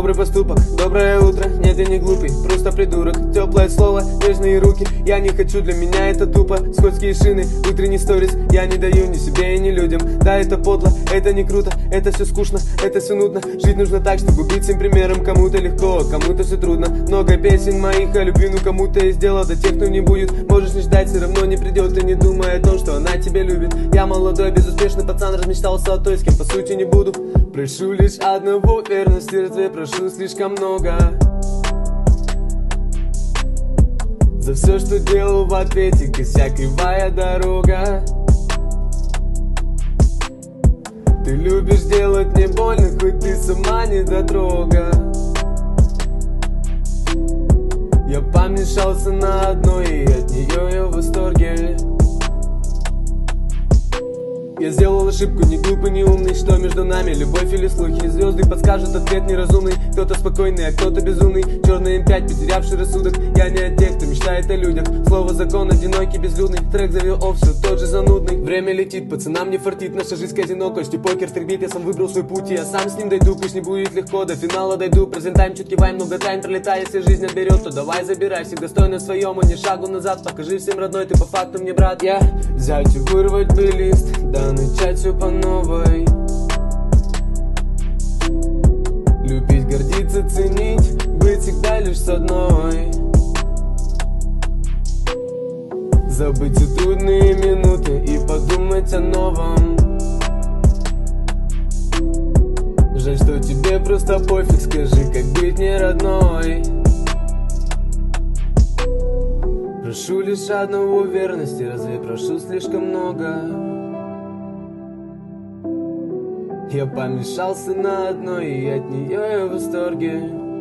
Добрый поступок, доброе утро, нет, я не глупый, просто придурок. Теплое слово, нежные руки, я не хочу, для меня это тупо. Скользкие шины, утренний сторис, я не даю ни себе и ни людям. Да, это подло, это не круто, это все скучно, это все нудно. Жить нужно так, чтобы быть всем примером. Кому-то легко, кому-то все трудно. Много песен моих о любви, ну кому-то из дела. До тех, кто не будет, можешь не ждать, все равно не придет. Ты не думай о том, что она тебя любит. Я молодой, безуспешный пацан, размечтался о той, с кем по сути не буду. Прошу лишь одного, верности, разве прошу слишком много. За все, что делал в ответе, косяк, кривая дорога. Ты любишь делать мне больно, хоть ты сама не дотрога. Я помешался на одной, и от нее я в восторге. Я сделал ошибку, не глупый, не умный. Что между нами, любовь или слухи? Звезды подскажут ответ неразумный. Кто-то спокойный, а кто-то безумный. Черный М5, потерявший рассудок. Я не от тех, кто мечтает о людях. Слово закон, одинокий, безлюдный. Трек завел все тот же занудный. Время летит, пацанам не фартит. Наша жизнь казино, костью покер стрельбит. Я сам выбрал свой путь, и я сам с ним дойду. Пусть не будет легко, до финала дойду. Презентаем, чуть киваем, много тайн пролетая. Если жизнь отберет, то давай забирай. Всегда стой на своем, а не шагу назад. Покажи всем, родной, ты по факту мне брат. Я взять и вырвать бы лист, да начать все по новой. Любить, гордиться, ценить, быть всегда лишь с одной. Забыть все трудные минуты и подумать о новом. Жаль, что тебе просто пофиг, скажи, как быть не родной. Прошу лишь одного, верности, разве прошу слишком много? Я помешался на одной, и от нее я в восторге.